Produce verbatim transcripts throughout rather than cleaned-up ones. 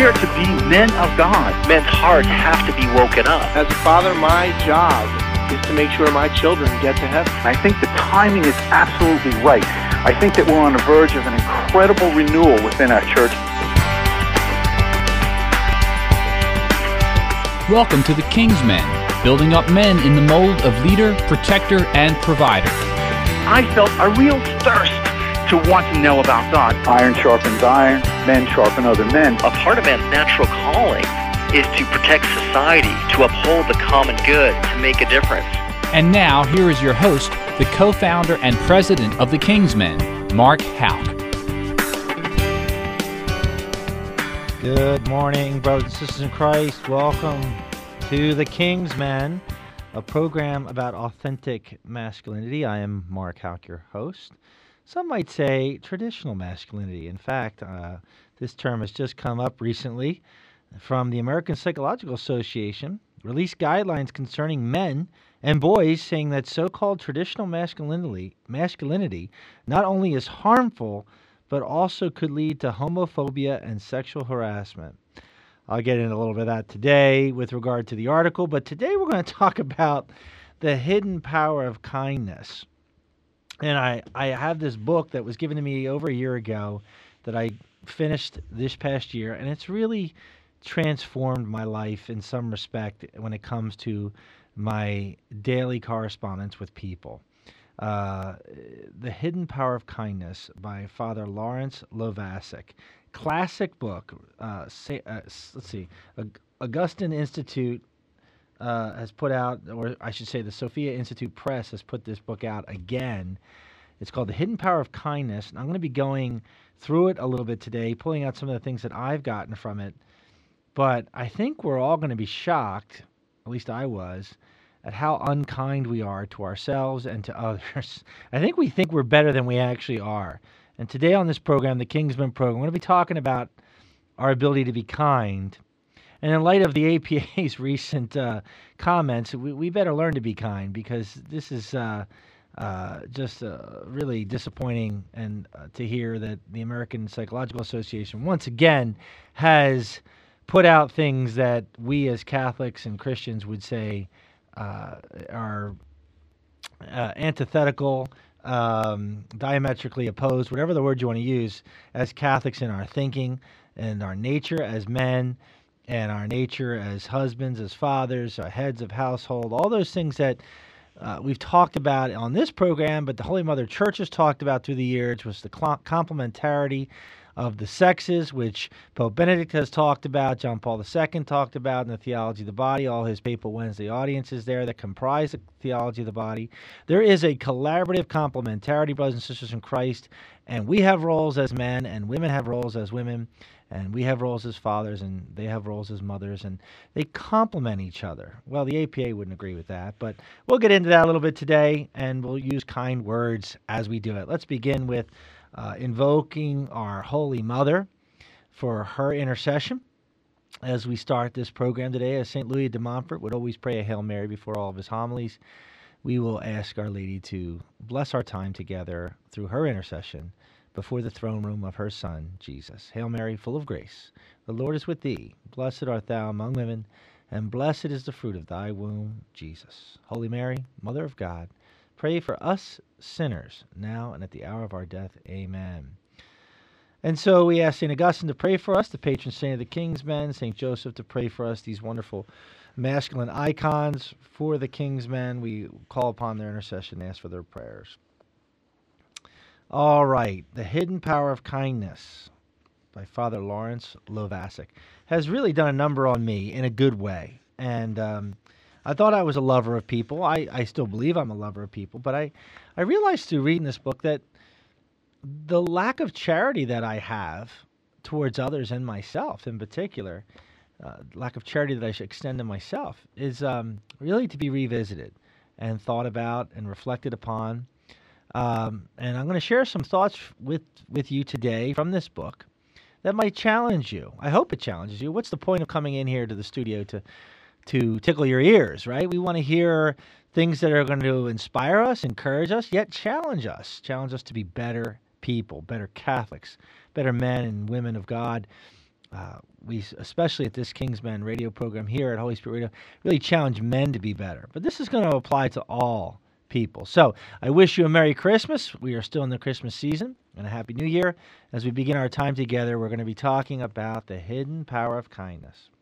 are to be men of God. Men's hearts have to be woken up. As a father, my job is to make sure my children get to heaven. I think the timing is absolutely right. I think that we're on the verge of an incredible renewal within our church. Welcome to the Kingsmen, building up men in the mold of leader, protector, and provider. I felt a real thirst to want to know about God. Iron sharpens iron, men sharpen other men. A part of man's natural calling is to protect society, to uphold the common good, to make a difference. And now, here is your host, the co-founder and president of the Kingsmen, Mark Houck. Good morning, brothers and sisters in Christ. Welcome to the Kingsmen, a program about authentic masculinity. I am Mark Houck, your host. Some might say traditional masculinity. In fact, uh, this term has just come up recently from the American Psychological Association, released guidelines concerning men and boys saying that so-called traditional masculinity, masculinity not only is harmful, but also could lead to homophobia and sexual harassment. I'll get into a little bit of that today with regard to the article, but today we're going to talk about the hidden power of kindness. And I, I have this book that was given to me over a year ago that I finished this past year, and it's really transformed my life in some respect when it comes to my daily correspondence with people. Uh, The Hidden Power of Kindness by Father Lawrence Lovacic. Classic book. Uh, say, uh, let's see. Augustine Institute uh, has put out, or I should say the Sophia Institute Press has put this book out again. It's called The Hidden Power of Kindness, and I'm going to be going through it a little bit today, pulling out some of the things that I've gotten from it. But I think we're all going to be shocked, at least I was, at how unkind we are to ourselves and to others. I think we think we're better than we actually are. And today on this program, the Kingsmen program, we're going to be talking about our ability to be kind. And in light of the A P A's recent uh, comments, we, we better learn to be kind, because this is uh, uh, just uh, really disappointing and uh, to hear that the American Psychological Association once again has put out things that we as Catholics and Christians would say uh, are uh, antithetical, um, diametrically opposed, whatever the word you want to use, as Catholics in our thinking and our nature as men, and our nature as husbands, as fathers, our heads of household, all those things that uh, we've talked about on this program, but the Holy Mother Church has talked about through the years, was the complementarity of the sexes, which Pope Benedict has talked about, John Paul the Second talked about in the Theology of the Body, all his Papal Wednesday audiences there that comprise the Theology of the Body. There is a collaborative complementarity, brothers and sisters in Christ, and we have roles as men, and women have roles as women, and we have roles as fathers, and they have roles as mothers, and they complement each other. Well, the A P A wouldn't agree with that, but we'll get into that a little bit today, and we'll use kind words as we do it. Let's begin with uh, invoking our Holy Mother for her intercession as we start this program today. As Saint Louis de Montfort would always pray a Hail Mary before all of his homilies, we will ask Our Lady to bless our time together through her intercession before the throne room of her Son, Jesus. Hail Mary, full of grace, the Lord is with thee. Blessed art thou among women, and blessed is the fruit of thy womb, Jesus. Holy Mary, Mother of God, pray for us sinners, now and at the hour of our death. Amen. And so we ask Saint Augustine to pray for us, the patron saint of the Kingsmen, Saint Joseph to pray for us, these wonderful masculine icons for the Kingsmen. We call upon their intercession and ask for their prayers. All right, The Hidden Power of Kindness by Father Lawrence Lovacic has really done a number on me in a good way. And um, I thought I was a lover of people. I, I still believe I'm a lover of people. But I, I realized through reading this book that the lack of charity that I have towards others and myself in particular, uh, lack of charity that I should extend to myself, is um, really to be revisited and thought about and reflected upon. Um, and I'm going to share some thoughts with, with you today from this book that might challenge you. I hope it challenges you. What's the point of coming in here to the studio to to tickle your ears, right? We want to hear things that are going to inspire us, encourage us, yet challenge us. Challenge us to be better people, better Catholics, better men and women of God. Uh, we, especially at this Kingsmen radio program here at Holy Spirit Radio, really challenge men to be better. But this is going to apply to all people. So I wish you a Merry Christmas. We are still in the Christmas season, and a Happy New Year. As we begin our time together, we're going to be talking about the hidden power of kindness.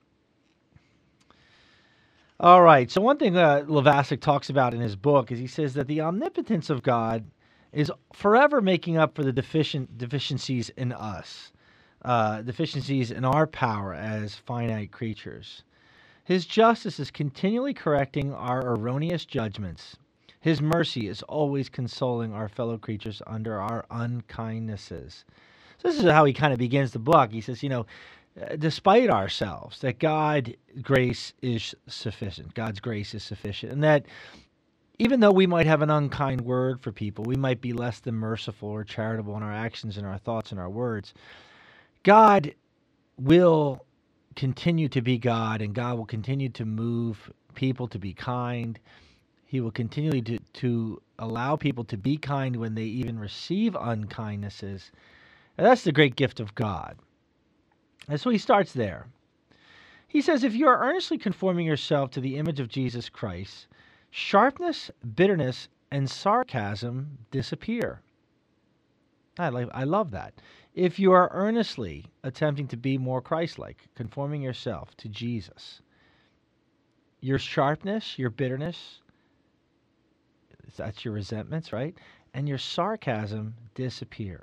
All right, so one thing uh, Levasik talks about in his book is he says that the omnipotence of God is forever making up for the deficient deficiencies in us, uh, deficiencies in our power as finite creatures. His justice is continually correcting our erroneous judgments. His mercy is always consoling our fellow creatures under our unkindnesses. So this is how he kind of begins the book. He says, you know, despite ourselves, that God's grace is sufficient. God's grace is sufficient. And that even though we might have an unkind word for people, we might be less than merciful or charitable in our actions and our thoughts and our words, God will continue to be God, and God will continue to move people to be kind. He will continually to, to allow people to be kind when they even receive unkindnesses. And that's the great gift of God. And so he starts there. He says, if you are earnestly conforming yourself to the image of Jesus Christ, sharpness, bitterness, and sarcasm disappear. I, like, I love that. If you are earnestly attempting to be more Christ-like, conforming yourself to Jesus, your sharpness, your bitterness, that's your resentments, right? And your sarcasm disappear.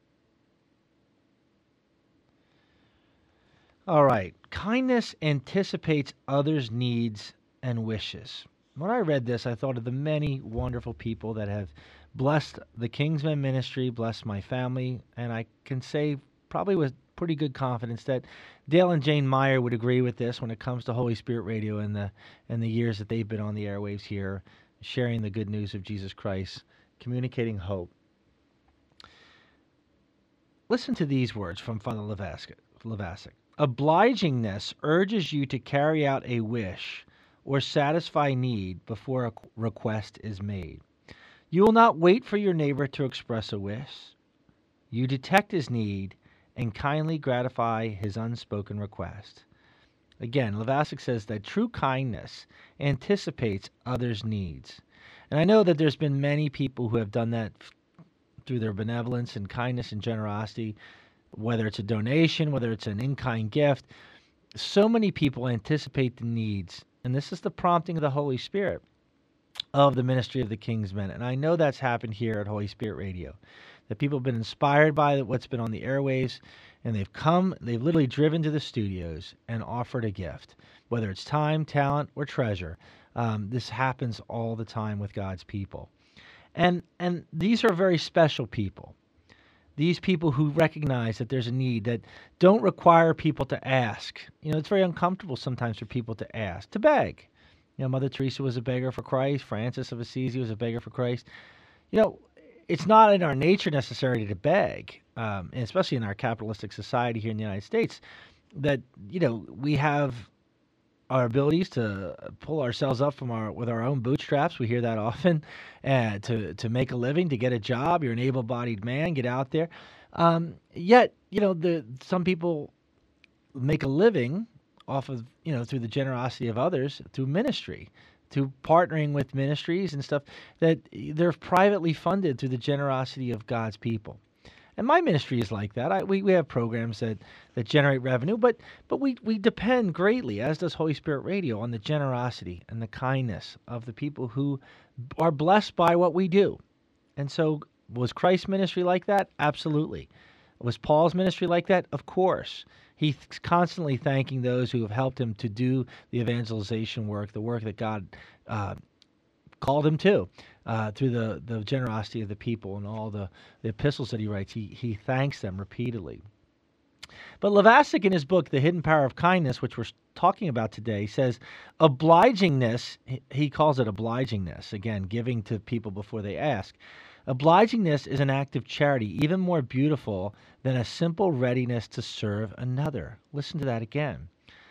All right. Kindness anticipates others' needs and wishes. When I read this, I thought of the many wonderful people that have blessed the Kingsmen ministry, blessed my family, and I can say probably with pretty good confidence that Dale and Jane Meyer would agree with this when it comes to Holy Spirit Radio and the and the years that they've been on the airwaves here, sharing the good news of Jesus Christ, communicating hope. Listen to these words from Father Levasik. Obligingness urges you to carry out a wish or satisfy need before a request is made. You will not wait for your neighbor to express a wish. You detect his need and kindly gratify his unspoken request. Again, Levasik says that true kindness anticipates others' needs. And I know that there's been many people who have done that through their benevolence and kindness and generosity, whether it's a donation, whether it's an in-kind gift. So many people anticipate the needs, and this is the prompting of the Holy Spirit of the ministry of the Kingsmen. And I know that's happened here at Holy Spirit Radio, that people have been inspired by what's been on the airwaves, and they've come, they've literally driven to the studios and offered a gift, whether it's time, talent, or treasure. Um, this happens all the time with God's people. And and these are very special people. These people who recognize that there's a need, that don't require people to ask. You know, it's very uncomfortable sometimes for people to ask, to beg. You know, Mother Teresa was a beggar for Christ. Francis of Assisi was a beggar for Christ. You know, it's not in our nature necessarily to beg, um, and especially in our capitalistic society here in the United States, that, you know, we have our abilities to pull ourselves up from our with our own bootstraps. We hear that often. Uh, to to make a living, to get a job, you're an able-bodied man. Get out there. Um, yet, you know, the some people make a living off of, you know, through the generosity of others, through ministry, through partnering with ministries and stuff that they're privately funded through the generosity of God's people. And my ministry is like that. I, we, we have programs that, that generate revenue, but but we, we depend greatly, as does Holy Spirit Radio, on the generosity and the kindness of the people who are blessed by what we do. And so, was Christ's ministry like that? Absolutely. Was Paul's ministry like that? Of course. He's constantly thanking those who have helped him to do the evangelization work, the work that God uh, called him to, uh, through the, the generosity of the people and all the, the epistles that he writes. He, he thanks them repeatedly. But Levasik, in his book, The Hidden Power of Kindness, which we're talking about today, says obligingness, he calls it obligingness, again, giving to people before they ask. Obligingness is an act of charity, even more beautiful than a simple readiness to serve another. Listen to that again.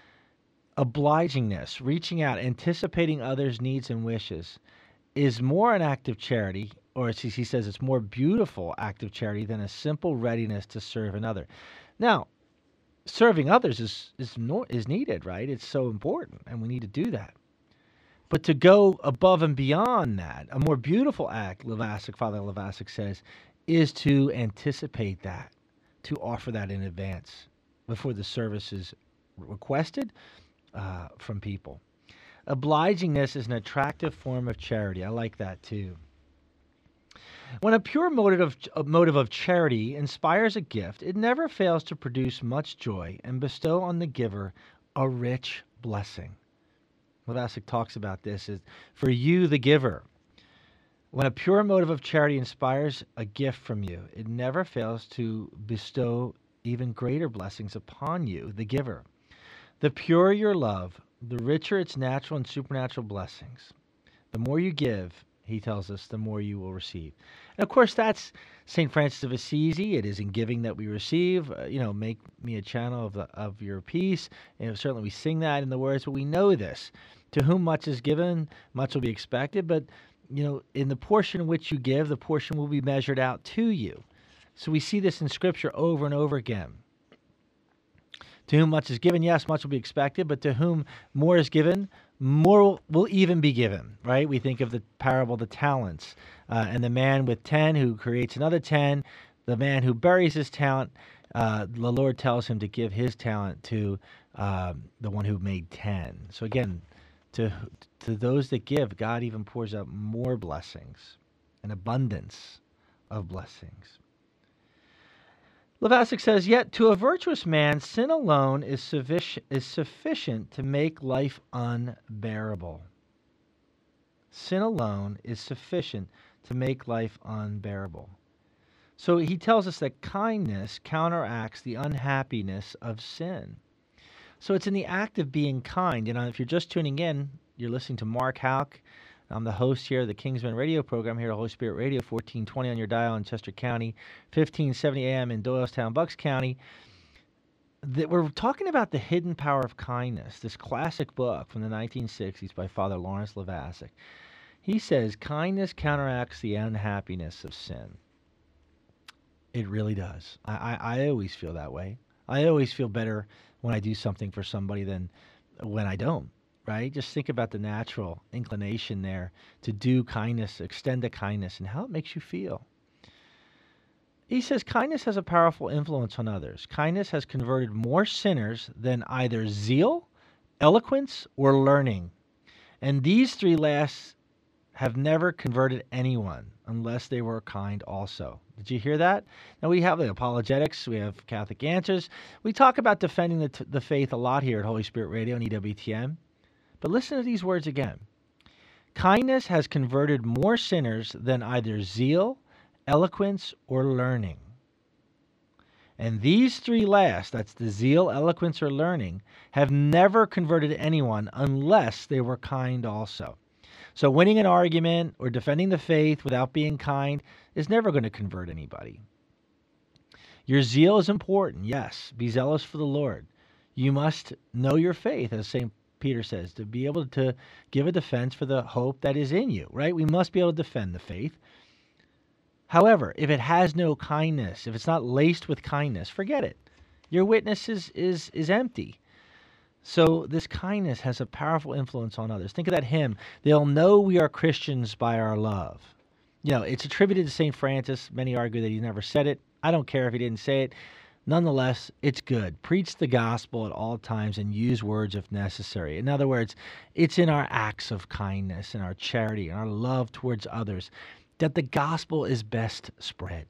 Obligingness, reaching out, anticipating others' needs and wishes, is more an act of charity, or as he says, it's more beautiful act of charity than a simple readiness to serve another. Now, serving others is is nor, is needed, right? It's so important, and we need to do that. But to go above and beyond that, a more beautiful act, Levasic, Father Levasic says, is to anticipate that, to offer that in advance before the service is requested uh, from people. Obligingness is an attractive form of charity. I like that too. When a pure motive of, a motive of charity inspires a gift, it never fails to produce much joy and bestow on the giver a rich blessing. Levasic talks about this as for you, the giver. When a pure motive of charity inspires a gift from you, it never fails to bestow even greater blessings upon you, the giver. The purer your love, the richer its natural and supernatural blessings. The more you give, he tells us, the more you will receive. And of course, that's Saint Francis of Assisi. It is in giving that we receive. Uh, you know, make me a channel of the, of your peace. And certainly we sing that in the words, but we know this. To whom much is given, much will be expected. But, you know, in the portion in which you give, the portion will be measured out to you. So we see this in Scripture over and over again. To whom much is given, yes, much will be expected, but to whom more is given, more will even be given, right? We think of the parable of the talents, uh, and the man with ten who creates another ten, the man who buries his talent, uh, the Lord tells him to give his talent to uh, the one who made ten. So again, to, to those that give, God even pours out more blessings, an abundance of blessings. Levasic says, yet to a virtuous man, sin alone is sufficient, is sufficient to make life unbearable. Sin alone is sufficient to make life unbearable. So he tells us that kindness counteracts the unhappiness of sin. So it's in the act of being kind. You know, if you're just tuning in, you're listening to Mark Houck. I'm the host here of the Kingsman radio program here at Holy Spirit Radio, fourteen twenty on your dial in Chester County, fifteen seventy A M in Doylestown, Bucks County. That we're talking about The Hidden Power of Kindness, this classic book from the nineteen sixties by Father Lawrence Levasic. He says, kindness counteracts the unhappiness of sin. It really does. I, I, I always feel that way. I always feel better when I do something for somebody than when I don't. Right? Just think about the natural inclination there to do kindness, extend a kindness, and how it makes you feel. He says kindness has a powerful influence on others. Kindness has converted more sinners than either zeal, eloquence, or learning. And these three last have never converted anyone unless they were kind also. Did you hear that? Now we have the apologetics, we have Catholic Answers. We talk about defending the, t- the faith a lot here at Holy Spirit Radio and E W T M. But listen to these words again. Kindness has converted more sinners than either zeal, eloquence, or learning. And these three last, that's the zeal, eloquence, or learning, have never converted anyone unless they were kind also. So winning an argument or defending the faith without being kind is never going to convert anybody. Your zeal is important, yes. Be zealous for the Lord. You must know your faith, as Saint Peter says, to be able to give a defense for the hope that is in you, right? We must be able to defend the faith. However, if it has no kindness, if it's not laced with kindness, forget it. Your witness is, is, is empty. So this kindness has a powerful influence on others. Think of that hymn, they'll know we are Christians by our love. You know, it's attributed to Saint Francis. Many argue that he never said it. I don't care if he didn't say it. Nonetheless, it's good. Preach the gospel at all times and use words if necessary. In other words, it's in our acts of kindness and our charity and our love towards others that the gospel is best spread.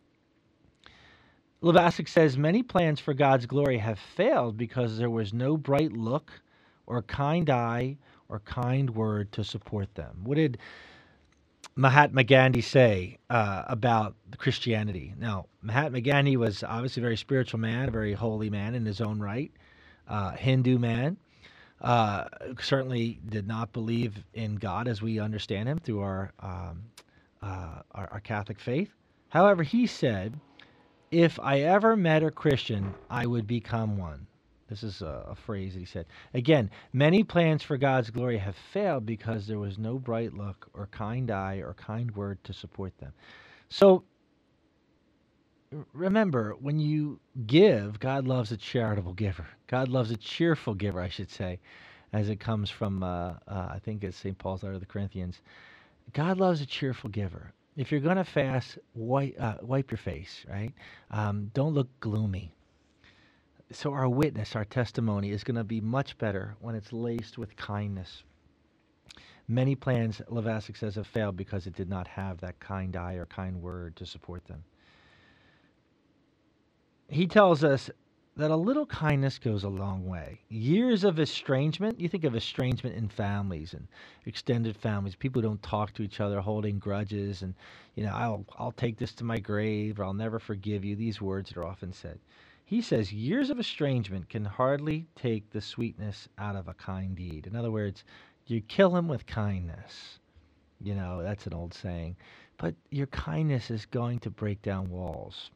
Levasic says, many plans for God's glory have failed because there was no bright look or kind eye or kind word to support them. What did Mahatma Gandhi say uh, about Christianity? Now, Mahatma Gandhi was obviously a very spiritual man, a very holy man in his own right, uh, Hindu man, uh, certainly did not believe in God as we understand him through our, um, uh, our, our Catholic faith. However, he said, if I ever met a Christian, I would become one. This is a, a phrase that he said. Again, many plans for God's glory have failed because there was no bright look or kind eye or kind word to support them. So remember, when you give, God loves a charitable giver. God loves a cheerful giver, I should say, as it comes from, uh, uh, I think it's Saint Paul's letter to the Corinthians. God loves a cheerful giver. If you're going to fast, wipe, uh, wipe your face, right? Um, don't look gloomy. So our witness, our testimony is going to be much better when it's laced with kindness. Many plans, Levasik says, have failed because it did not have that kind eye or kind word to support them. He tells us that a little kindness goes a long way. Years of estrangement, you think of estrangement in families and extended families, people who don't talk to each other, holding grudges, and, you know, I'll, I'll take this to my grave, or I'll never forgive you, these words that are often said. He says years of estrangement can hardly take the sweetness out of a kind deed. In other words, you kill him with kindness. You know, that's an old saying. But your kindness is going to break down walls.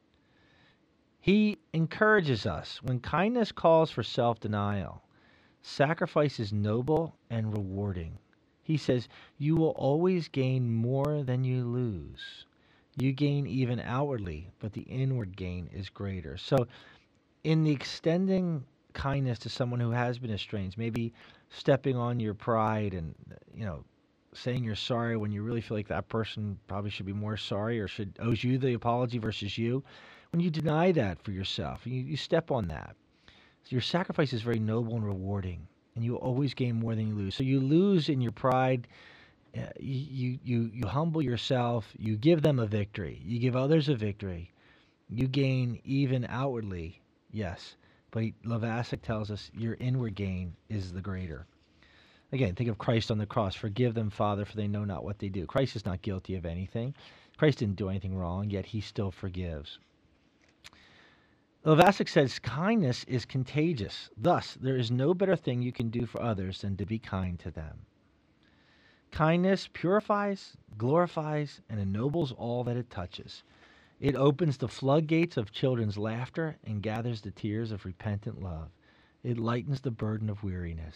He encourages us, when kindness calls for self-denial, sacrifice is noble and rewarding. He says, you will always gain more than you lose. You gain even outwardly, but the inward gain is greater. So in the extending kindness to someone who has been estranged, maybe stepping on your pride and, you know, saying you're sorry when you really feel like that person probably should be more sorry or should owes you the apology versus you. When you deny that for yourself, you, you step on that. So your sacrifice is very noble and rewarding, and you always gain more than you lose. So you lose in your pride. Uh, you, you, you humble yourself. You give them a victory. You give others a victory. You gain even outwardly, yes. But Levasik tells us your inward gain is the greater. Again, think of Christ on the cross. Forgive them, Father, for they know not what they do. Christ is not guilty of anything. Christ didn't do anything wrong, yet he still forgives. Levasik says kindness is contagious. Thus, there is no better thing you can do for others than to be kind to them. Kindness purifies, glorifies, and ennobles all that it touches. It opens the floodgates of children's laughter and gathers the tears of repentant love. It lightens the burden of weariness.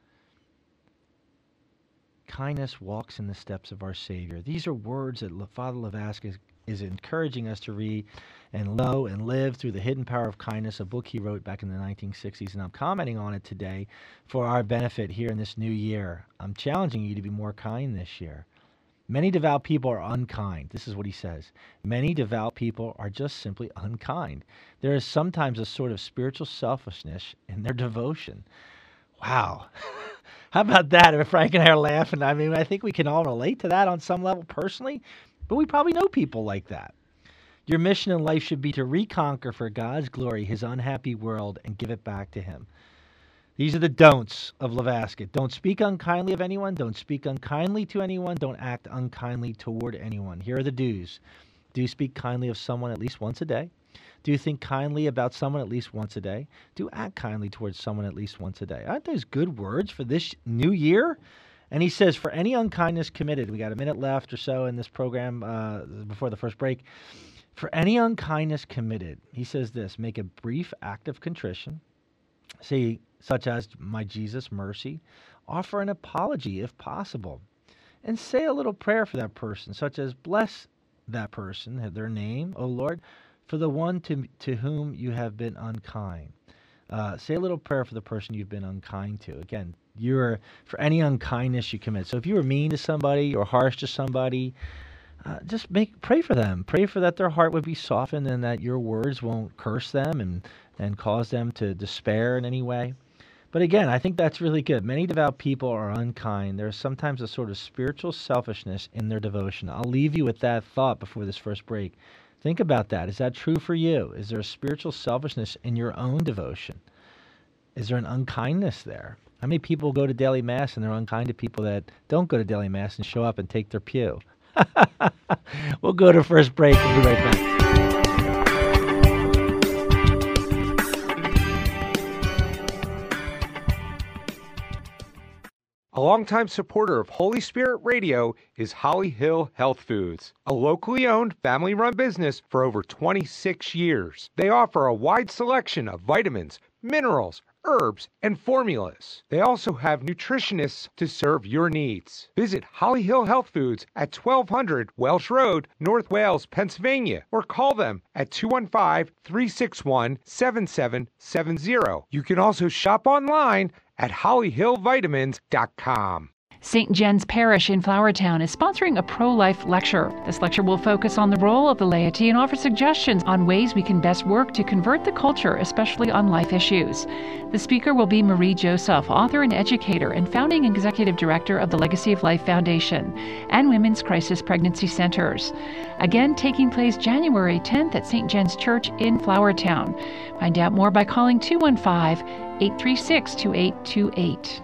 Kindness walks in the steps of our Savior. These are words that Father Levasik is, is encouraging us to read and know and live through the Hidden Power of Kindness, a book he wrote back in the nineteen sixties, and I'm commenting on it today for our benefit here in this new year. I'm challenging you to be more kind this year. Many devout people are unkind. This is what he says. Many devout people are just simply unkind. There is sometimes a sort of spiritual selfishness in their devotion. Wow. How about that? If Frank and I are laughing, I mean, I think we can all relate to that on some level personally, but we probably know people like that. Your mission in life should be to reconquer for God's glory his unhappy world and give it back to him. These are the don'ts of Levasik. Don't speak unkindly of anyone. Don't speak unkindly to anyone. Don't act unkindly toward anyone. Here are the do's. Do speak kindly of someone at least once a day. Do think kindly about someone at least once a day. Do act kindly towards someone at least once a day. Aren't those good words for this new year? And he says, for any unkindness committed, we got a minute left or so in this program uh, before the first break. For any unkindness committed, he says this, make a brief act of contrition, say, such as, my Jesus, mercy. Offer an apology if possible. And say a little prayer for that person, such as, bless that person, their name, O Lord, for the one to, to whom you have been unkind. Uh, say a little prayer for the person you've been unkind to. Again, you're for any unkindness you commit. So if you were mean to somebody or harsh to somebody, uh, just make pray for them. Pray for that their heart would be softened and that your words won't curse them and, and cause them to despair in any way. But again, I think that's really good. Many devout people are unkind. There's sometimes a sort of spiritual selfishness in their devotion. I'll leave you with that thought before this first break. Think about that. Is that true for you? Is there a spiritual selfishness in your own devotion? Is there an unkindness there? How many people go to daily mass and they're unkind to people that don't go to daily mass and show up and take their pew? We'll go to first break. We'll be right back. A longtime supporter of Holy Spirit Radio is Holly Hill Health Foods, a locally owned, family-run business for over twenty-six years. They offer a wide selection of vitamins, minerals, herbs, and formulas. They also have nutritionists to serve your needs. Visit Holly Hill Health Foods at twelve hundred Welsh Road, North Wales, Pennsylvania, or call them at two one five, three six one, seven seven seven zero. You can also shop online at holly hill vitamins dot com. Saint Jen's Parish in Flowertown is sponsoring a pro-life lecture. This lecture will focus on the role of the laity and offer suggestions on ways we can best work to convert the culture, especially on life issues. The speaker will be Marie Joseph, author and educator and founding executive director of the Legacy of Life Foundation and Women's Crisis Pregnancy Centers. Again, taking place January tenth at Saint Jen's Church in Flowertown. Find out more by calling two one five, eight three six, two eight two eight.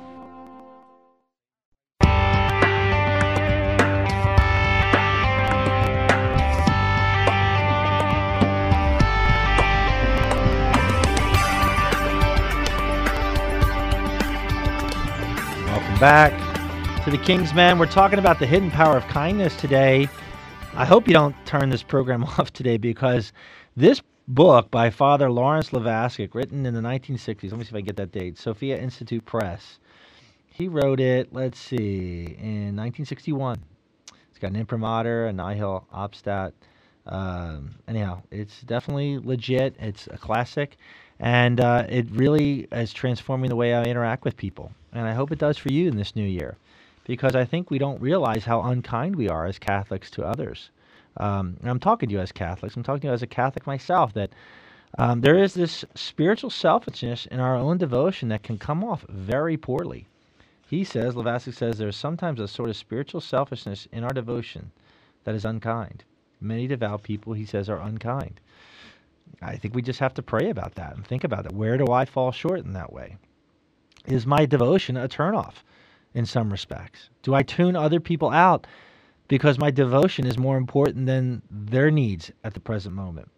Back to the King's Men. We're talking about the hidden power of kindness today. I hope you don't turn this program off today, because this book by Father Lawrence Levasik, written in the nineteen sixties, let me see if I get that date, Sophia Institute Press. He wrote it, let's see, in nineteen sixty-one. It's got an imprimatur, a nihil obstat. Um, anyhow, it's definitely legit. It's a classic. And uh, it really is transforming the way I interact with people. And I hope it does for you in this new year, because I think we don't realize how unkind we are as Catholics to others. Um, and I'm talking to you as Catholics. I'm talking to you as a Catholic myself, that um, there is this spiritual selfishness in our own devotion that can come off very poorly. He says, Levasik says, there's sometimes a sort of spiritual selfishness in our devotion that is unkind. Many devout people, he says, are unkind. I think we just have to pray about that and think about it. Where do I fall short in that way? Is my devotion a turnoff in some respects? Do I tune other people out because my devotion is more important than their needs at the present moment?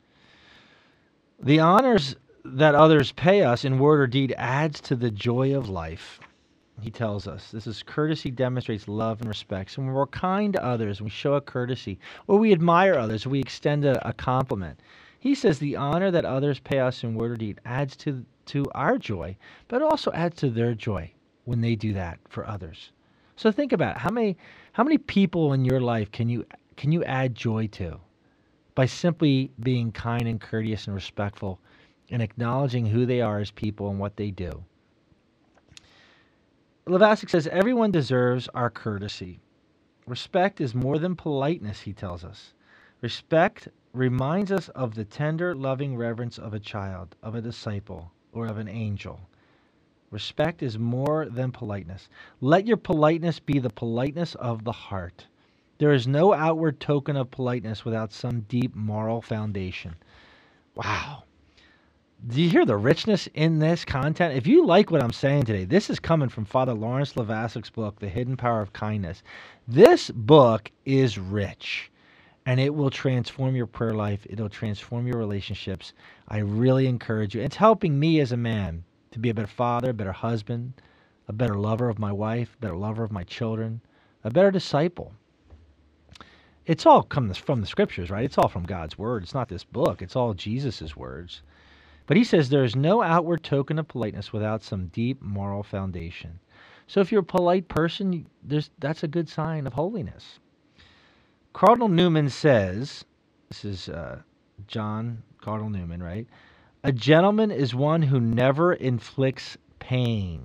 The honors that others pay us in word or deed adds to the joy of life. He tells us this is courtesy demonstrates love and respect. So when we're kind to others, we show a courtesy, or we admire others, we extend a, a compliment. He says the honor that others pay us in word or deed adds to, to our joy, but also adds to their joy when they do that for others. So think about it. How many how many people in your life can you can you add joy to by simply being kind and courteous and respectful and acknowledging who they are as people and what they do? Levasik says everyone deserves our courtesy. Respect is more than politeness, he tells us. Respect reminds us of the tender, loving reverence of a child, of a disciple, or of an angel. Respect is more than politeness. Let your politeness be the politeness of the heart. There is no outward token of politeness without some deep moral foundation. Wow. Do you hear the richness in this content? If you like what I'm saying today, this is coming from Father Lawrence Levasik's book, The Hidden Power of Kindness. This book is rich. And it will transform your prayer life. It'll transform your relationships. I really encourage you. It's helping me as a man to be a better father, a better husband, a better lover of my wife, a better lover of my children, a better disciple. It's all comes from the Scriptures, right? It's all from God's Word. It's not this book. It's all Jesus' words. But he says there is no outward token of politeness without some deep moral foundation. So if you're a polite person, there's, that's a good sign of holiness. Cardinal Newman says, this is uh, John Cardinal Newman, right? A gentleman is one who never inflicts pain.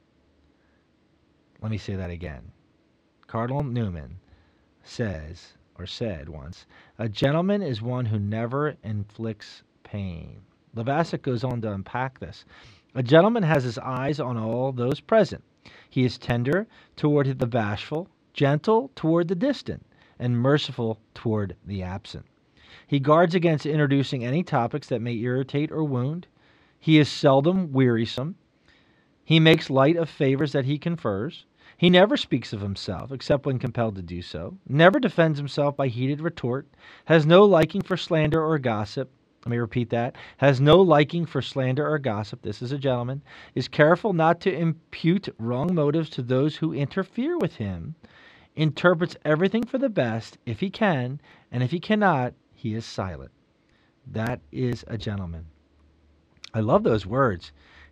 Let me say that again. Cardinal Newman says, or said once, a gentleman is one who never inflicts pain. Levasik goes on to unpack this. A gentleman has his eyes on all those present. He is tender toward the bashful, gentle toward the distant, and merciful toward the absent. He guards against introducing any topics that may irritate or wound. He is seldom wearisome. He makes light of favors that he confers. He never speaks of himself, except when compelled to do so, never defends himself by heated retort, has no liking for slander or gossip. Let me repeat that. Has no liking for slander or gossip. This is a gentleman. Is careful not to impute wrong motives to those who interfere with him. Interprets everything for the best if he can, and if he cannot, he is silent. That is a gentleman. I love those words.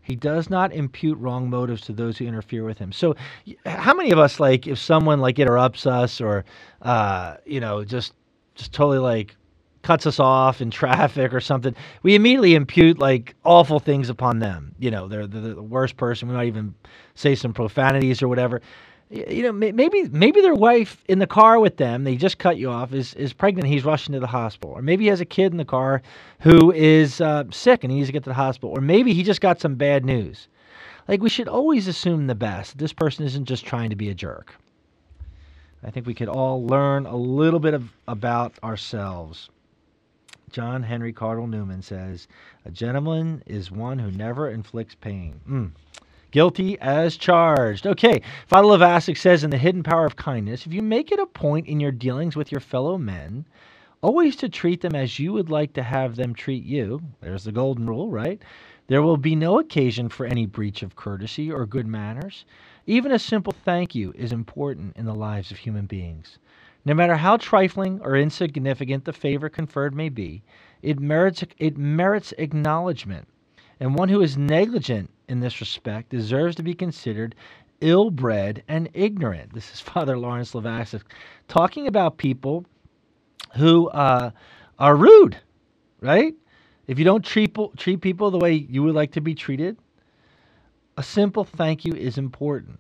He does not impute wrong motives to those who interfere with him. So how many of us, like, if someone, like, interrupts us or, uh, you know, just just totally, like, cuts us off in traffic or something, we immediately impute, like, awful things upon them. You know, they're, they're the worst person. We might even say some profanities or whatever. You know, maybe maybe their wife in the car with them, they just cut you off, is, is pregnant. He's rushing to the hospital. Or maybe he has a kid in the car who is uh, sick and he needs to get to the hospital. Or maybe he just got some bad news. Like, we should always assume the best. This person isn't just trying to be a jerk. I think we could all learn a little bit of, about ourselves. John Henry Cardinal Newman says, a gentleman is one who never inflicts pain. Mm. Guilty as charged. Okay, Father Levasic says in The Hidden Power of Kindness, if you make it a point in your dealings with your fellow men, always to treat them as you would like to have them treat you, there's the golden rule, right? There will be no occasion for any breach of courtesy or good manners. Even a simple thank you is important in the lives of human beings. No matter how trifling or insignificant the favor conferred may be, it merits, it merits acknowledgement. And one who is negligent in this respect deserves to be considered ill-bred and ignorant. This is Father Lawrence Levasic talking about people who uh, are rude, right? If you don't treat, treat people the way you would like to be treated, a simple thank you is important.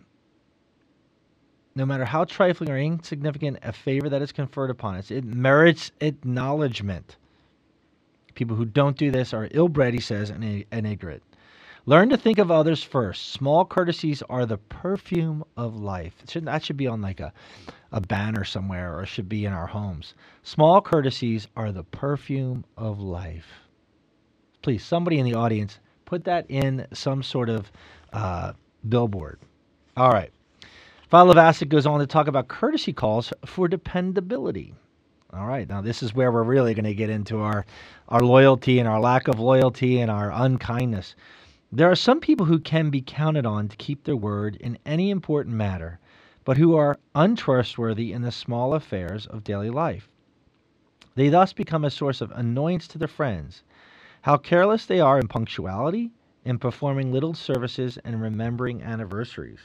No matter how trifling or insignificant a favor that is conferred upon us, it merits acknowledgement. People who don't do this are ill-bred, he says, and, and ignorant. Learn to think of others first. Small courtesies are the perfume of life. It should, that should be on like a, a banner somewhere, or it should be in our homes. Small courtesies are the perfume of life. Please, somebody in the audience, put that in some sort of uh, billboard. All right. Father Levasic goes on to talk about courtesy calls for dependability. All right, now this is where we're really going to get into our, our loyalty and our lack of loyalty and our unkindness. There are some people who can be counted on to keep their word in any important matter, but who are untrustworthy in the small affairs of daily life. They thus become a source of annoyance to their friends. How careless they are in punctuality, in performing little services, and remembering anniversaries.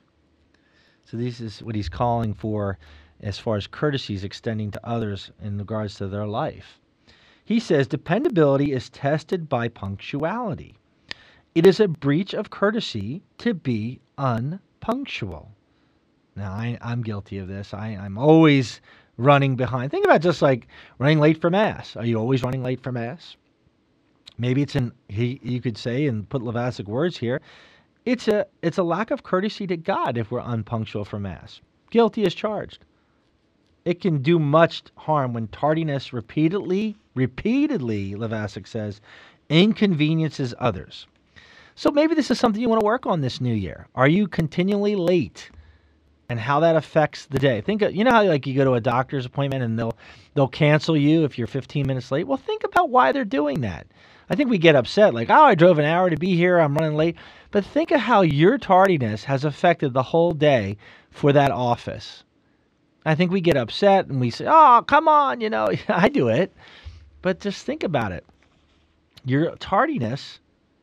So this is what he's calling for as far as courtesies extending to others in regards to their life. He says dependability is tested by punctuality. It is a breach of courtesy to be unpunctual. Now, I, I'm guilty of this. I, I'm always running behind. Think about just like running late for Mass. Are you always running late for Mass? Maybe it's in, he, you could say, and put Levasic words here, it's a, it's a lack of courtesy to God if we're unpunctual for Mass. Guilty as charged. It can do much harm when tardiness repeatedly, repeatedly, Levasic says, inconveniences others. So maybe this is something you want to work on this new year. Are you continually late? And how that affects the day. Think of, you know how like you go to a doctor's appointment and they'll they'll cancel you if you're fifteen minutes late? Well, think about why they're doing that. I think we get upset like, oh, I drove an hour to be here, I'm running late. But think of how your tardiness has affected the whole day for that office. I think we get upset and we say, oh, come on, you know, I do it. But just think about it. Your tardiness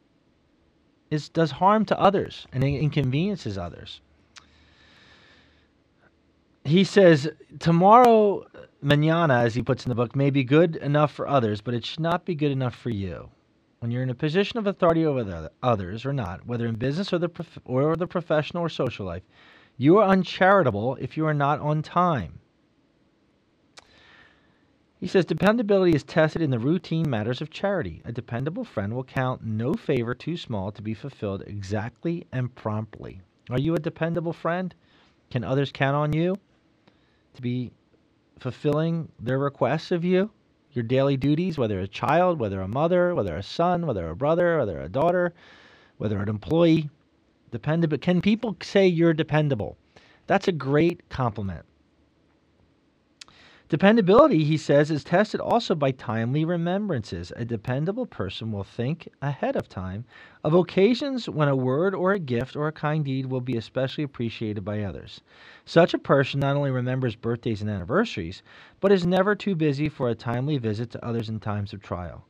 is does harm to others and inconveniences others. He says, tomorrow, mañana, as he puts in the book, may be good enough for others, but it should not be good enough for you. When you're in a position of authority over the others or not, whether in business or the prof- or the professional or social life, you are uncharitable if you are not on time. He says, dependability is tested in the routine matters of charity. A dependable friend will count no favor too small to be fulfilled exactly and promptly. Are you a dependable friend? Can others count on you to be fulfilling their requests of you, your daily duties, whether a child, whether a mother, whether a son, whether a brother, whether a daughter, whether an employee? Dependable. Can people say you're dependable? That's a great compliment. Dependability, he says, is tested also by timely remembrances. A dependable person will think ahead of time of occasions when a word or a gift or a kind deed will be especially appreciated by others. Such a person not only remembers birthdays and anniversaries, but is never too busy for a timely visit to others in times of trial.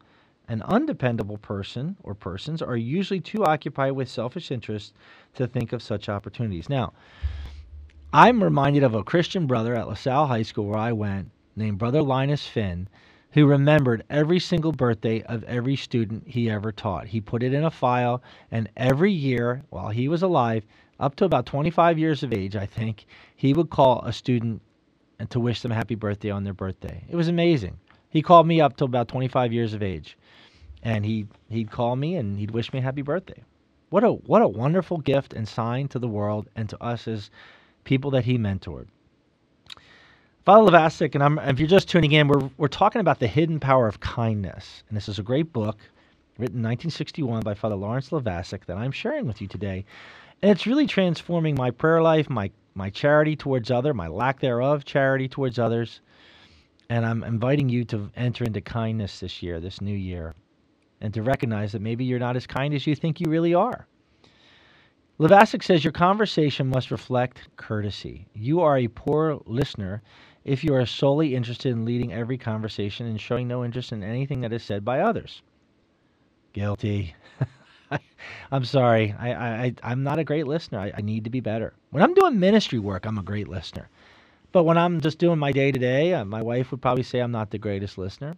An undependable person or persons are usually too occupied with selfish interests to think of such opportunities. Now, I'm reminded of a Christian brother at LaSalle High School where I went, named Brother Linus Finn, who remembered every single birthday of every student he ever taught. He put it in a file, and every year while he was alive, up to about twenty-five years of age, I think, he would call a student and to wish them a happy birthday on their birthday. It was amazing. He called me up till about twenty-five years of age, and he, he'd call me and he'd wish me a happy birthday. What a what a wonderful gift and sign to the world and to us as people that he mentored. Father Levasik, and I'm, if you're just tuning in, we're we're talking about the hidden power of kindness, and this is a great book written in nineteen sixty-one by Father Lawrence Levasik that I'm sharing with you today, and it's really transforming my prayer life, my my charity towards others, my lack thereof charity towards others, and I'm inviting you to enter into kindness this year, this new year, and to recognize that maybe you're not as kind as you think you really are. Levasik says your conversation must reflect courtesy. You are a poor listener if you are solely interested in leading every conversation and showing no interest in anything that is said by others. Guilty. I'm sorry. I, I, I'm not a great listener. I, I need to be better. When I'm doing ministry work, I'm a great listener. But when I'm just doing my day-to-day, uh, my wife would probably say I'm not the greatest listener.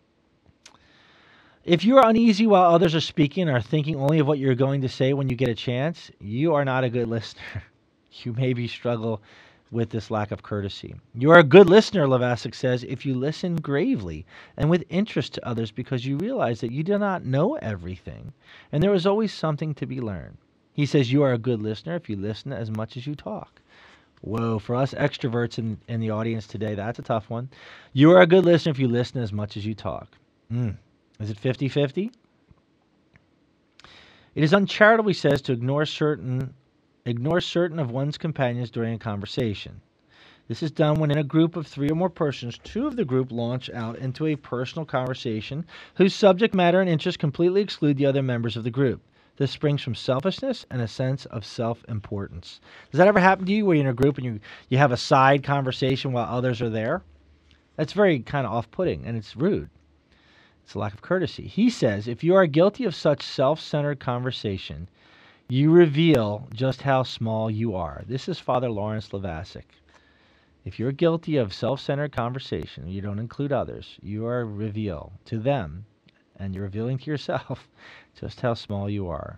If you are uneasy while others are speaking or thinking only of what you're going to say when you get a chance, you are not a good listener. You maybe struggle with this lack of courtesy. You are a good listener, Levasik says, if you listen gravely and with interest to others because you realize that you do not know everything and there is always something to be learned. He says you are a good listener if you listen as much as you talk. Whoa, for us extroverts in, in the audience today, that's a tough one. You are a good listener if you listen as much as you talk. Mm. Is it fifty-fifty? It is uncharitable, he says, to ignore certain ignore certain of one's companions during a conversation. This is done when in a group of three or more persons, two of the group launch out into a personal conversation whose subject matter and interests completely exclude the other members of the group. This springs from selfishness and a sense of self-importance. Does that ever happen to you where you're in a group and you, you have a side conversation while others are there? That's very kind of off-putting, and it's rude. It's a lack of courtesy. He says, if you are guilty of such self-centered conversation, you reveal just how small you are. This is Father Lawrence Levasik. If you're guilty of self-centered conversation, you don't include others, you are reveal to them, and you're revealing to yourself just how small you are.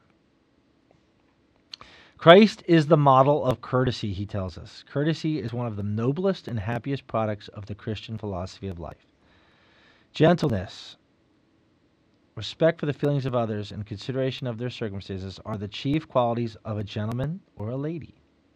Christ is the model of courtesy, he tells us. Courtesy is one of the noblest and happiest products of the Christian philosophy of life. Gentleness, respect for the feelings of others, and consideration of their circumstances are the chief qualities of a gentleman or a lady.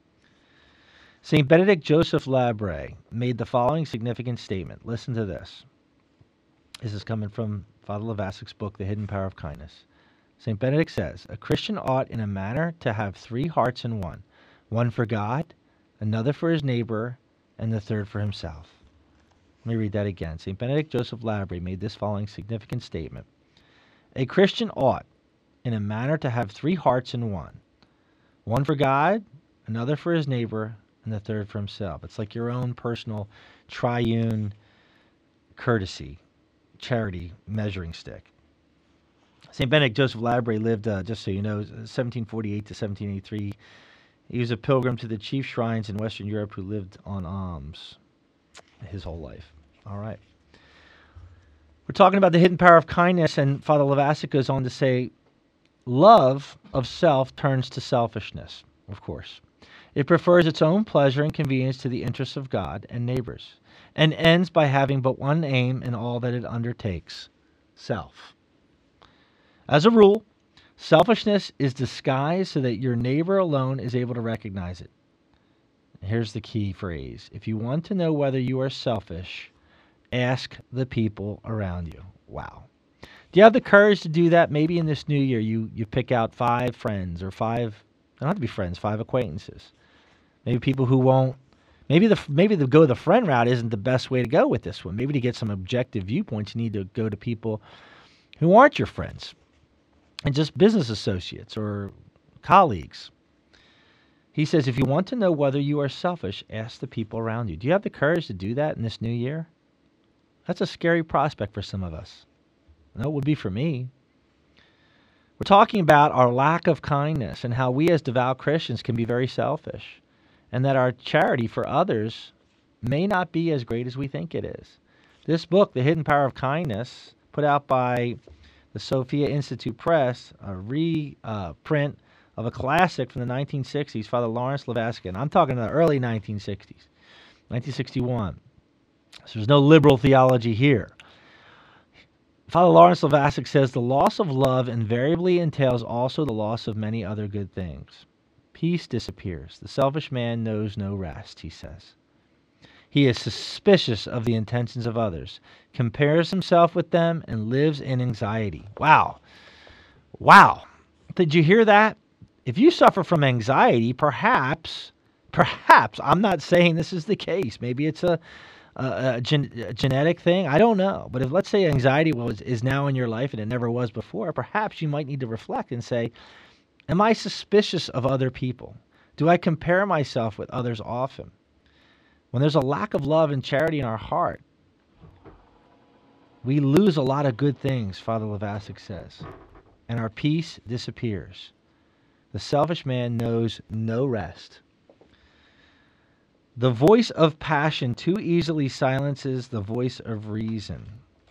Saint Benedict Joseph Labre made the following significant statement. Listen to this. This is coming from Father Levasik's book, The Hidden Power of Kindness. Saint Benedict says, a Christian ought in a manner to have three hearts in one, one for God, another for his neighbor, and the third for himself. Let me read that again. Saint Benedict Joseph Labre made this following significant statement. A Christian ought in a manner to have three hearts in one, one for God, another for his neighbor, and the third for himself. It's like your own personal triune courtesy, charity measuring stick. Saint Benedict Joseph Labre lived, uh, just so you know, seventeen forty-eight to seventeen eighty-three. He was a pilgrim to the chief shrines in Western Europe who lived on alms his whole life. All right. We're talking about the hidden power of kindness, and Father Levasik goes on to say, love of self turns to selfishness, of course. It prefers its own pleasure and convenience to the interests of God and neighbors, and ends by having but one aim in all that it undertakes, self. As a rule, selfishness is disguised so that your neighbor alone is able to recognize it. Here's the key phrase. If you want to know whether you are selfish, ask the people around you. Wow. Do you have the courage to do that? Maybe in this new year you, you pick out five friends or five, they don't have to be friends, five acquaintances. Maybe people who won't, maybe the maybe the go the friend route isn't the best way to go with this one. Maybe to get some objective viewpoints, you need to go to people who aren't your friends and just business associates or colleagues. He says, if you want to know whether you are selfish, ask the people around you. Do you have the courage to do that in this new year? That's a scary prospect for some of us. No, it would be for me. We're talking about our lack of kindness and how we as devout Christians can be very selfish, and that our charity for others may not be as great as we think it is. This book, The Hidden Power of Kindness, put out by the Sophia Institute Press, a reprint uh, of a classic from the nineteen sixties, Father Lawrence Levasik. And I'm talking the early nineteen sixties, nineteen sixty-one. So there's no liberal theology here. Father Lawrence Levasik says, the loss of love invariably entails also the loss of many other good things. Peace disappears. The selfish man knows no rest, he says. He is suspicious of the intentions of others, compares himself with them, and lives in anxiety. Wow. Wow. Did you hear that? If you suffer from anxiety, perhaps, perhaps, I'm not saying this is the case. Maybe it's a A, a, gen, a genetic thing. I don't know. But if, let's say, anxiety was is now in your life and it never was before, perhaps you might need to reflect and say, am I suspicious of other people? Do I compare myself with others often? When there's a lack of love and charity in our heart, we lose a lot of good things, Father Levasik says, and our peace disappears. The selfish man knows no rest. The voice of passion too easily silences the voice of reason.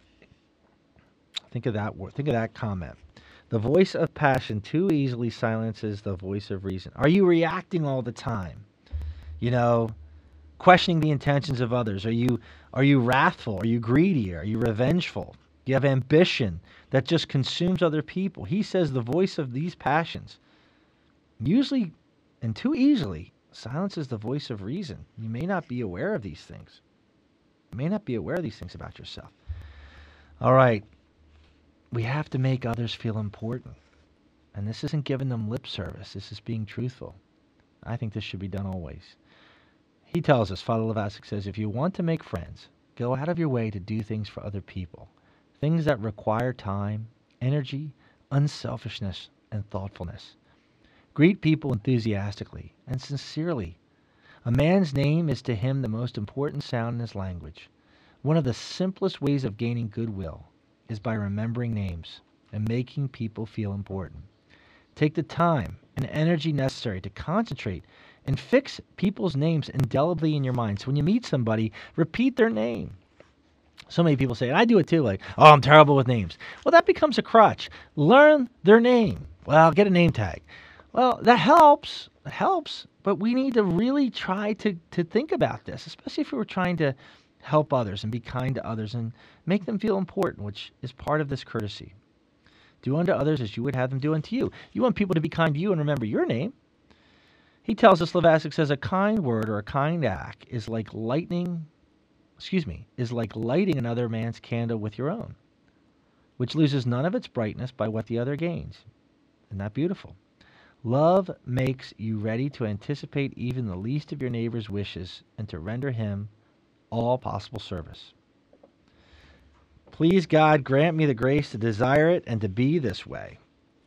Think of that word. Think of that comment. The voice of passion too easily silences the voice of reason. Are you reacting all the time? You know, questioning the intentions of others. Are you are you wrathful? Are you greedy? Are you revengeful? Do you have ambition that just consumes other people? He says the voice of these passions usually and too easily silences the voice of reason. You may not be aware of these things. You may not be aware of these things about yourself. All right. We have to make others feel important. And this isn't giving them lip service. This is being truthful. I think this should be done always. He tells us, Father Levasik says, if you want to make friends, go out of your way to do things for other people. Things that require time, energy, unselfishness, and thoughtfulness. Greet people enthusiastically and sincerely. A man's name is to him the most important sound in his language. One of the simplest ways of gaining goodwill is by remembering names and making people feel important. Take the time and energy necessary to concentrate and fix people's names indelibly in your mind. So when you meet somebody, repeat their name. So many people say, and I do it too, like, oh, I'm terrible with names. Well, that becomes a crutch. Learn their name. Well, get a name tag. Well, that helps. It helps. But we need to really try to, to think about this, especially if we were trying to help others and be kind to others and make them feel important, which is part of this courtesy. Do unto others as you would have them do unto you. You want people to be kind to you and remember your name. He tells us, Levasik says, a kind word or a kind act is like lightning, excuse me, is like lighting another man's candle with your own, which loses none of its brightness by what the other gains. Isn't that beautiful? Love makes you ready to anticipate even the least of your neighbor's wishes and to render him all possible service. Please, God, grant me the grace to desire it and to be this way.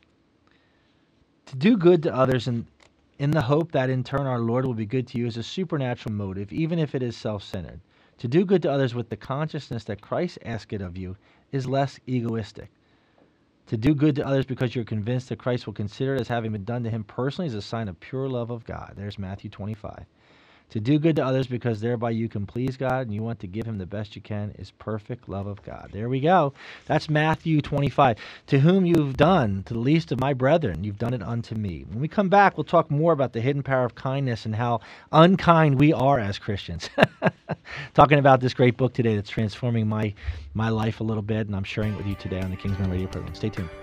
To do good to others in, in the hope that in turn our Lord will be good to you is a supernatural motive, even if it is self-centered. To do good to others with the consciousness that Christ asks it of you is less egoistic. To do good to others because you're convinced that Christ will consider it as having been done to him personally is a sign of pure love of God. There's Matthew twenty-five. To do good to others because thereby you can please God and you want to give him the best you can is perfect love of God. There we go. That's Matthew twenty-five. To whom you've done, to the least of my brethren, you've done it unto me. When we come back, we'll talk more about the hidden power of kindness and how unkind we are as Christians. Talking about this great book today that's transforming my, my life a little bit, and I'm sharing it with you today on the Kingsman Radio program. Stay tuned.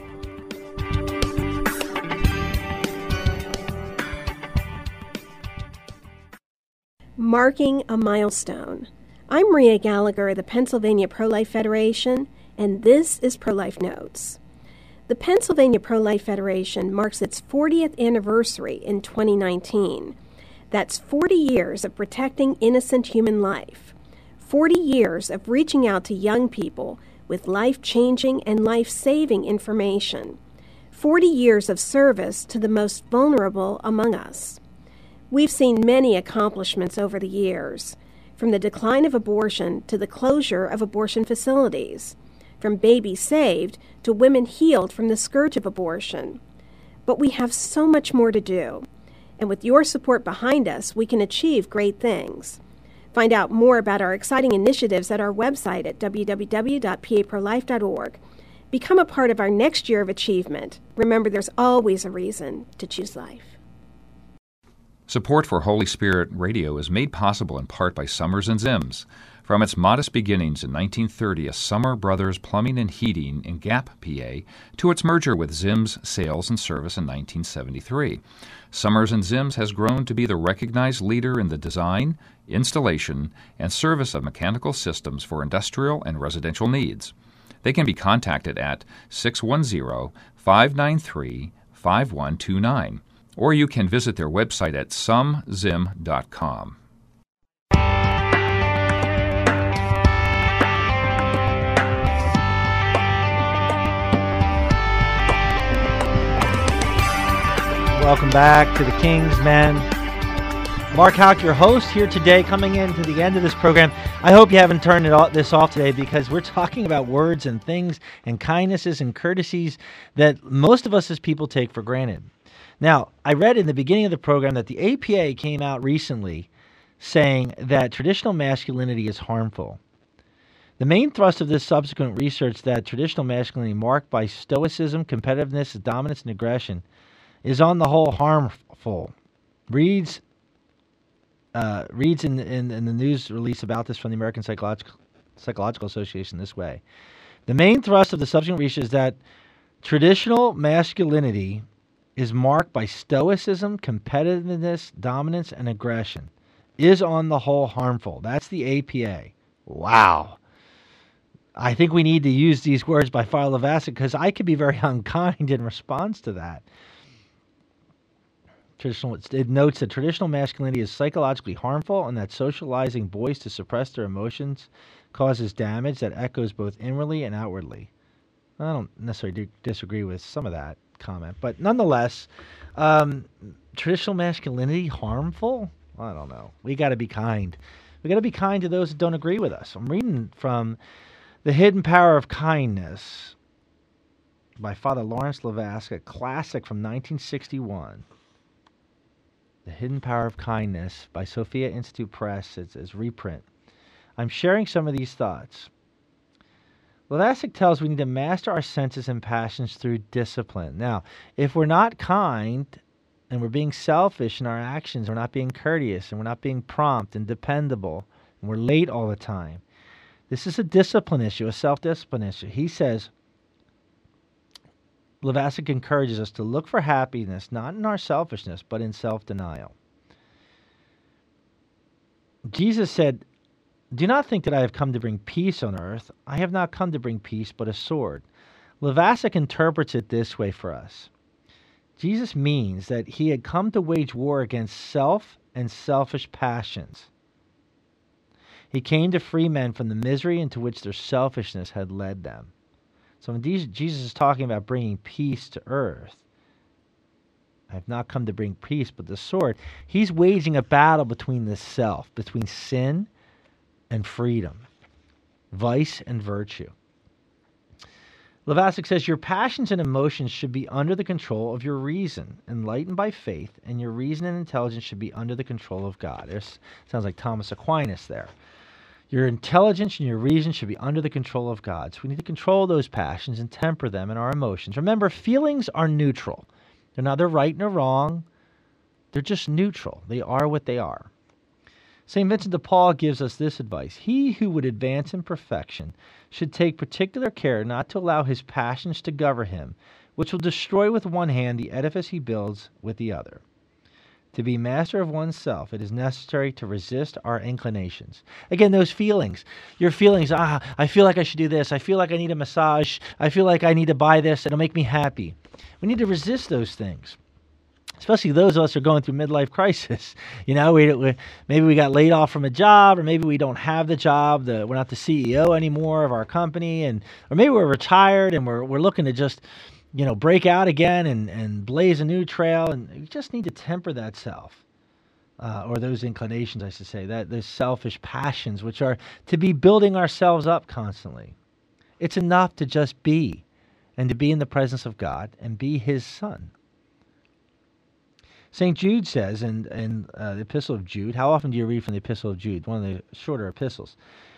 Marking a milestone. I'm Maria Gallagher of the Pennsylvania Pro-Life Federation, and this is Pro-Life Notes. The Pennsylvania Pro-Life Federation marks its fortieth anniversary in twenty nineteen. That's forty years of protecting innocent human life, forty years of reaching out to young people with life-changing and life-saving information, forty years of service to the most vulnerable among us. We've seen many accomplishments over the years, from the decline of abortion to the closure of abortion facilities, from babies saved to women healed from the scourge of abortion. But we have so much more to do, and with your support behind us, we can achieve great things. Find out more about our exciting initiatives at our website at w w w dot p a pro life dot org. Become a part of our next year of achievement. Remember, there's always a reason to choose life. Support for Holy Spirit Radio is made possible in part by Summers and Zims. From its modest beginnings in nineteen thirty as Summer Brothers Plumbing and Heating in Gap, P A, to its merger with Zims Sales and Service in nineteen seventy-three, Summers and Zims has grown to be the recognized leader in the design, installation, and service of mechanical systems for industrial and residential needs. They can be contacted at six one zero, five nine three, five one two nine, or you can visit their website at some zim dot com. Welcome back to the King's Men. Mark Houck, your host, here today, coming into the end of this program. I hope you haven't turned it all, this off today, because we're talking about words and things and kindnesses and courtesies that most of us as people take for granted. Now, I read in the beginning of the program that the A P A came out recently saying that traditional masculinity is harmful. The main thrust of this subsequent research that traditional masculinity marked by stoicism, competitiveness, dominance, and aggression is on the whole harmful. Reads uh, reads in, in, in the news release about this from the American Psychological, Psychological Association this way. The main thrust of the subsequent research is that traditional masculinity is marked by stoicism, competitiveness, dominance, and aggression. Is on the whole harmful. That's the A P A. Wow. I think we need to use these words by Father Levasek because I could be very unkind in response to that. Traditional, it notes that traditional masculinity is psychologically harmful and that socializing boys to suppress their emotions causes damage that echoes both inwardly and outwardly. I don't necessarily disagree with some of that comment, but nonetheless, um, traditional masculinity harmful? I don't know. We got to be kind. We got to be kind to those that don't agree with us. I'm reading from The Hidden Power of Kindness by Father Lawrence Levasek, a classic from nineteen sixty-one. The Hidden Power of Kindness by Sophia Institute Press. It's as reprint. I'm sharing some of these thoughts. Levasek tells we need to master our senses and passions through discipline. Now, if we're not kind and we're being selfish in our actions, we're not being courteous, and we're not being prompt and dependable, and we're late all the time, this is a discipline issue, a self-discipline issue. He says, Levasek encourages us to look for happiness not in our selfishness, but in self-denial. Jesus said, do not think that I have come to bring peace on earth. I have not come to bring peace, but a sword. Levasek interprets it this way for us. Jesus means that he had come to wage war against self and selfish passions. He came to free men from the misery into which their selfishness had led them. So when Jesus is talking about bringing peace to earth, I have not come to bring peace, but the sword, he's waging a battle between the self, between sin and freedom, vice and virtue. Levasek says, your passions and emotions should be under the control of your reason, enlightened by faith, and your reason and intelligence should be under the control of God. There's, sounds like Thomas Aquinas there. Your intelligence and your reason should be under the control of God. So we need to control those passions and temper them in our emotions. Remember, feelings are neutral. They're neither right nor wrong. They're just neutral. They are what they are. Saint Vincent de Paul gives us this advice. He who would advance in perfection should take particular care not to allow his passions to govern him, which will destroy with one hand the edifice he builds with the other. To be master of oneself, it is necessary to resist our inclinations. Again, those feelings. Your feelings, ah, I feel like I should do this. I feel like I need a massage. I feel like I need to buy this. It'll make me happy. We need to resist those things. Especially those of us who are going through midlife crisis. You know, we, we maybe we got laid off from a job, or maybe we don't have the job. The, we're not the C E O anymore of our company, and or maybe we're retired and we're we're looking to just, you know, break out again and, and blaze a new trail. And we just need to temper that self, uh, or those inclinations, I should say, that those selfish passions, which are to be building ourselves up constantly. It's enough to just be and to be in the presence of God and be his son. Saint Jude says in, in uh, the Epistle of Jude, how often do you read from the Epistle of Jude? One of the shorter epistles.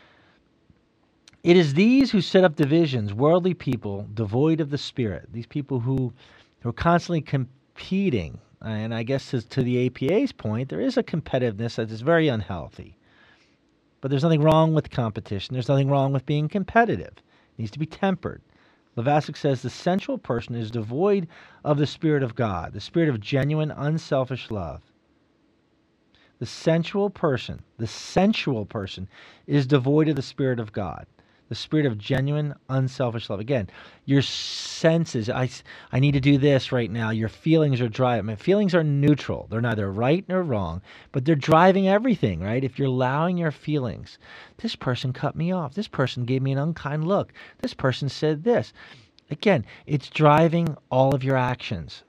It is these who set up divisions, worldly people, devoid of the Spirit. These people who, who are constantly competing. And I guess to, to the A P A's point, there is a competitiveness that is very unhealthy. But there's nothing wrong with competition. There's nothing wrong with being competitive. It needs to be tempered. Levasic says the sensual person is devoid of the Spirit of God, the spirit of genuine, unselfish love. The sensual person, the sensual person is devoid of the Spirit of God, the spirit of genuine, unselfish love. Again, your senses, I, I need to do this right now. Your feelings are driving. I mean, feelings are neutral. They're neither right nor wrong, but they're driving everything, right? If you're allowing your feelings, this person cut me off. This person gave me an unkind look. This person said this. Again, it's driving all of your actions.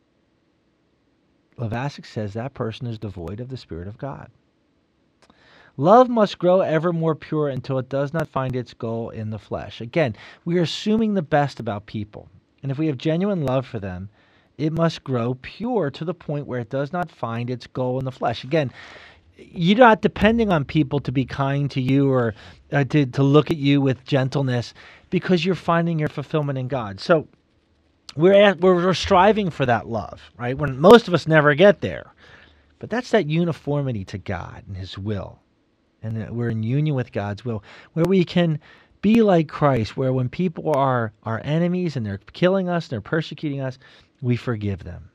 Levasic says that person is devoid of the Spirit of God. Love must grow ever more pure until it does not find its goal in the flesh. Again, we are assuming the best about people. And if we have genuine love for them, it must grow pure to the point where it does not find its goal in the flesh. Again, you're not depending on people to be kind to you or uh, to, to look at you with gentleness because you're finding your fulfillment in God. So we're, at, we're, we're striving for that love, right? When most of us never get there. But that's that uniformity to God and his will. And that we're in union with God's will, where we can be like Christ, where when people are our enemies and they're killing us and they're persecuting us, we forgive them.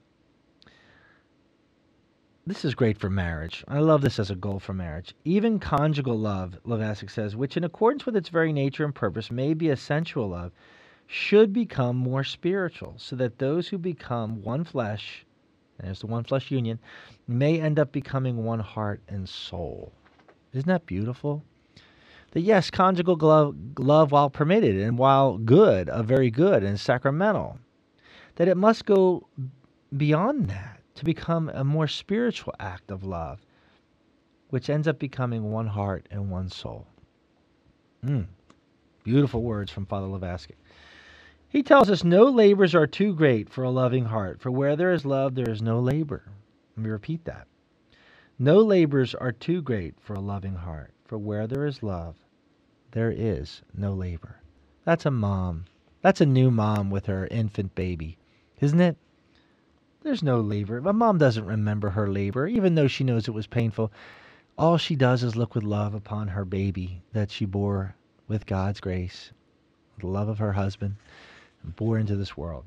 This is great for marriage. I love this as a goal for marriage. Even conjugal love, Levasic says, which in accordance with its very nature and purpose may be a sensual love, should become more spiritual, so that those who become one flesh, and there's the one flesh union, may end up becoming one heart and soul. Isn't that beautiful? That yes, conjugal love, love while permitted and while good, a very good and sacramental, that it must go beyond that to become a more spiritual act of love, which ends up becoming one heart and one soul. Mm. Beautiful words from Father Levasic. He tells us no labors are too great for a loving heart, for where there is love, there is no labor. Let me repeat that. No labors are too great for a loving heart, for where there is love, there is no labor. That's a mom. That's a new mom with her infant baby, isn't it? There's no labor. My mom doesn't remember her labor, even though she knows it was painful. All she does is look with love upon her baby that she bore with God's grace, the love of her husband, and bore into this world.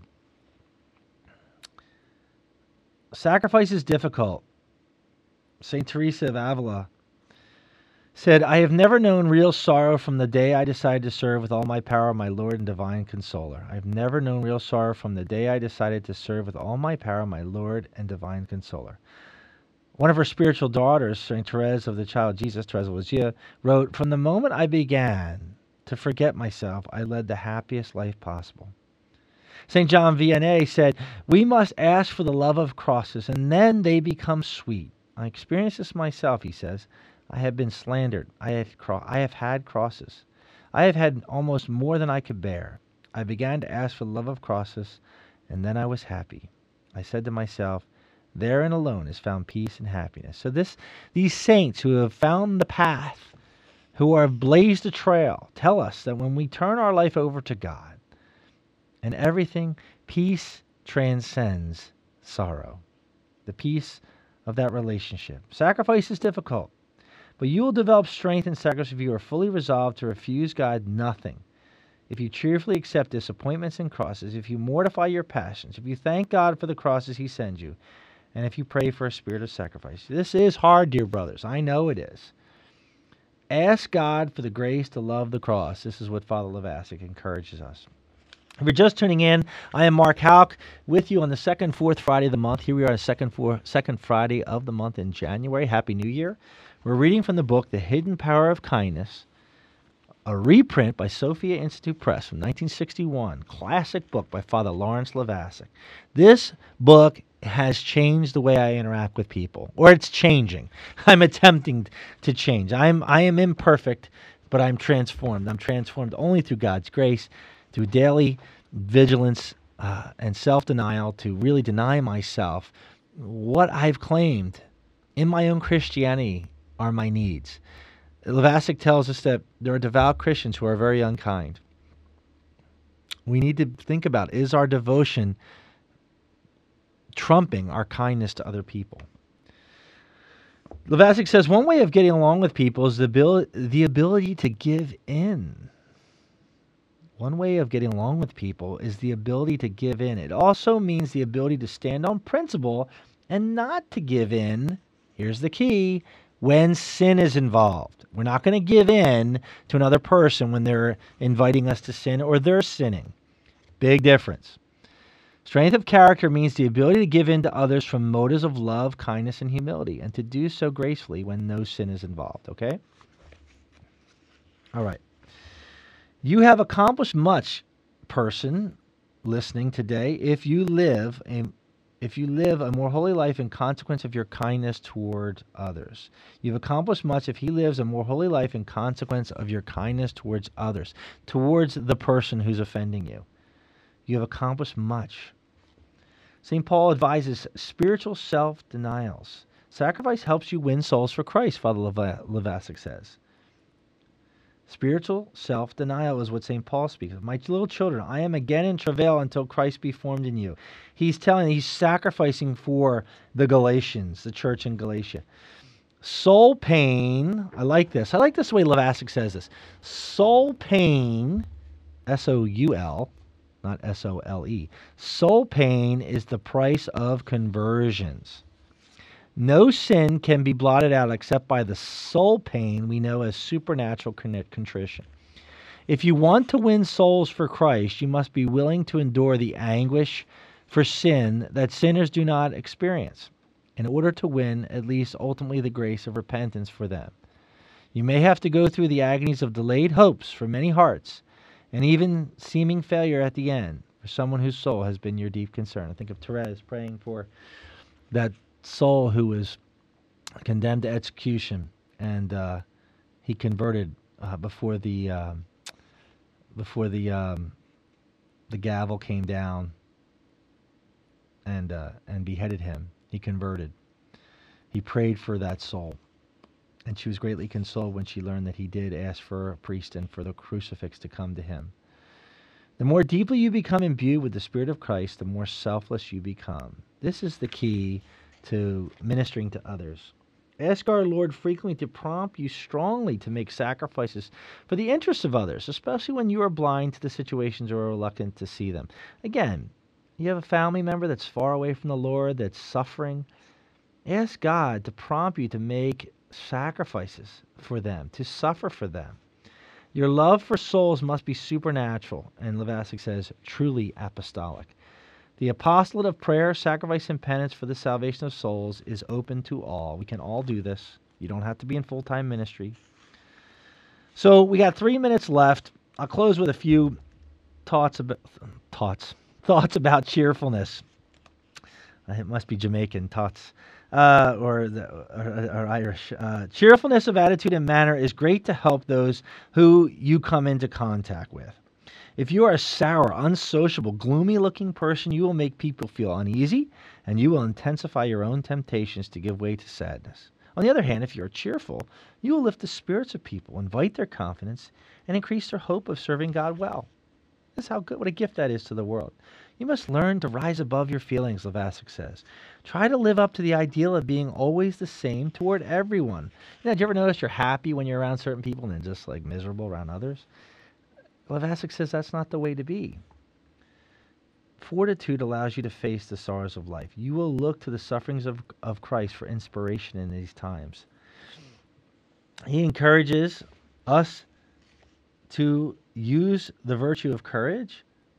Sacrifice is difficult. Saint Teresa of Avila said, I have never known real sorrow from the day I decided to serve with all my power my Lord and divine consoler. I have never known real sorrow from the day I decided to serve with all my power my Lord and divine consoler. One of her spiritual daughters, Saint Therese of the Child Jesus, Therese of Lisieux, wrote, from the moment I began to forget myself, I led the happiest life possible. Saint John Vianney said, we must ask for the love of crosses, and then they become sweet. I experienced this myself, he says. I have been slandered. I have, cro- I have had crosses. I have had almost more than I could bear. I began to ask for the love of crosses, and then I was happy. I said to myself, therein alone is found peace and happiness. So this, these saints who have found the path, who have blazed a trail, tell us that when we turn our life over to God and everything, peace transcends sorrow. The peace of that relationship. Sacrifice is difficult, but you will develop strength in sacrifice if you are fully resolved to refuse God nothing. If you cheerfully accept disappointments and crosses, if you mortify your passions, if you thank God for the crosses he sends you, and if you pray for a spirit of sacrifice. This is hard, dear brothers. I know it is. Ask God for the grace to love the cross. This is what Father Levasic encourages us. If you're just tuning in, I am Mark Houck with you on the second, fourth Friday of the month. Here we are on the second, four, second Friday of the month in January. Happy New Year. We're reading from the book, The Hidden Power of Kindness, a reprint by Sophia Institute Press from nineteen sixty-one. Classic book by Father Lawrence Levasic. This book has changed the way I interact with people, or it's changing. I'm attempting to change. I'm I am imperfect, but I'm transformed. I'm transformed only through God's grace, through daily vigilance uh, and self-denial to really deny myself. What I've claimed in my own Christianity are my needs. Levasic tells us that there are devout Christians who are very unkind. We need to think about, is our devotion trumping our kindness to other people? Levasic says one way of getting along with people is the ability, the ability to give in. One way of getting along with people is the ability to give in. It also means the ability to stand on principle and not to give in. Here's the key: when sin is involved. We're not going to give in to another person when they're inviting us to sin or they're sinning. Big difference. Strength of character means the ability to give in to others from motives of love, kindness, and humility, and to do so gracefully when no sin is involved, okay? All right. You have accomplished much, person listening today, if you live a If you live a more holy life in consequence of your kindness toward others. You've accomplished much if he lives a more holy life in consequence of your kindness towards others, towards the person who's offending you. You have accomplished much. Saint Paul advises spiritual self-denials. Sacrifice helps you win souls for Christ, Father Levasic says. Spiritual self-denial is what Saint Paul speaks of. My little children, I am again in travail until Christ be formed in you. He's telling, he's sacrificing for the Galatians, the church in Galatia. Soul pain, I like this. I like this the way Levasic says this. Soul pain, S O U L, not S O L E. Soul pain is the price of conversions. No sin can be blotted out except by the soul pain we know as supernatural contrition. If you want to win souls for Christ, you must be willing to endure the anguish for sin that sinners do not experience, in order to win at least ultimately the grace of repentance for them. You may have to go through the agonies of delayed hopes for many hearts, and even seeming failure at the end for someone whose soul has been your deep concern. I think of Therese praying for that soul who was condemned to execution, and uh, he converted uh, before the uh, before the um, the gavel came down and uh, and beheaded him. He converted. He prayed for that soul, and she was greatly consoled when she learned that he did ask for a priest and for the crucifix to come to him. The more deeply you become imbued with the Spirit of Christ, the more selfless you become. This is the key to ministering to others. Ask our Lord frequently to prompt you strongly to make sacrifices for the interests of others, especially when you are blind to the situations or reluctant to see them. Again, you have a family member that's far away from the Lord, that's suffering. Ask God to prompt you to make sacrifices for them, to suffer for them. Your love for souls must be supernatural, and Levasic says, truly apostolic. The apostolate of prayer, sacrifice, and penance for the salvation of souls is open to all. We can all do this. You don't have to be in full-time ministry. So we got three minutes left. I'll close with a few thoughts about thoughts thoughts about cheerfulness. It must be Jamaican thoughts uh, or, the, or, or Irish. Uh, cheerfulness of attitude and manner is great to help those who you come into contact with. If you are a sour, unsociable, gloomy-looking person, you will make people feel uneasy, and you will intensify your own temptations to give way to sadness. On the other hand, if you are cheerful, you will lift the spirits of people, invite their confidence, and increase their hope of serving God well. This is how good, what a gift that is to the world. You must learn to rise above your feelings, Levasic says. Try to live up to the ideal of being always the same toward everyone. You know, did you ever notice you're happy when you're around certain people and then just like miserable around others? Levasic says that's not the way to be. Fortitude allows you to face the sorrows of life. You will look to the sufferings of, of Christ for inspiration in these times. He encourages us to use the virtue of courage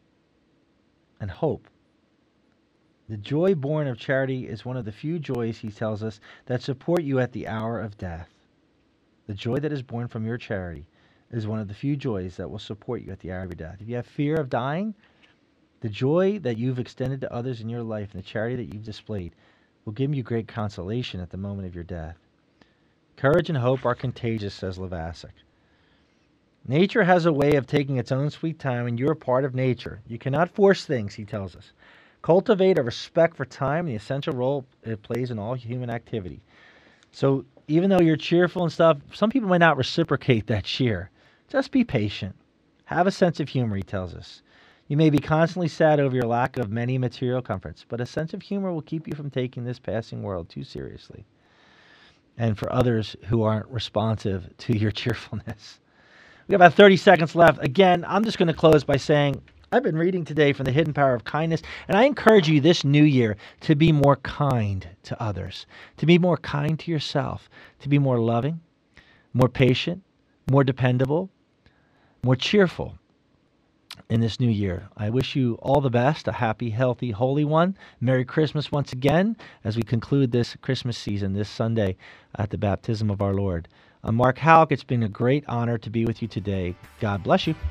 and hope. The joy born of charity is one of the few joys, he tells us, that support you at the hour of death. The joy that is born from your charity is one of the few joys that will support you at the hour of your death. If you have fear of dying, the joy that you've extended to others in your life and the charity that you've displayed will give you great consolation at the moment of your death. Courage and hope are contagious, says Levasic. Nature has a way of taking its own sweet time, and you're a part of nature. You cannot force things, he tells us. Cultivate a respect for time and the essential role it plays in all human activity. So even though you're cheerful and stuff, some people might not reciprocate that cheer. Just be patient. Have a sense of humor, he tells us. You may be constantly sad over your lack of many material comforts, but a sense of humor will keep you from taking this passing world too seriously. And for others who aren't responsive to your cheerfulness. We have about thirty seconds left. Again, I'm just going to close by saying I've been reading today from The Hidden Power of Kindness, and I encourage you this new year to be more kind to others, to be more kind to yourself, to be more loving, more patient, more dependable, more cheerful in this new year. I wish you all the best, a happy, healthy, holy one. Merry Christmas once again as we conclude this Christmas season this Sunday at the baptism of our Lord. I'm Mark Halk. It's been a great honor to be with you today. God bless you.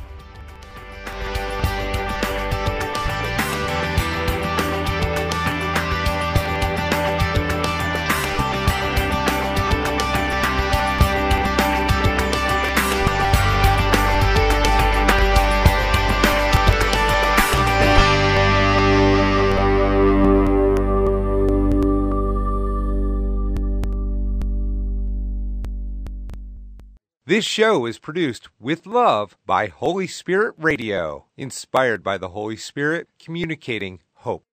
This show is produced with love by Holy Spirit Radio, inspired by the Holy Spirit, communicating hope.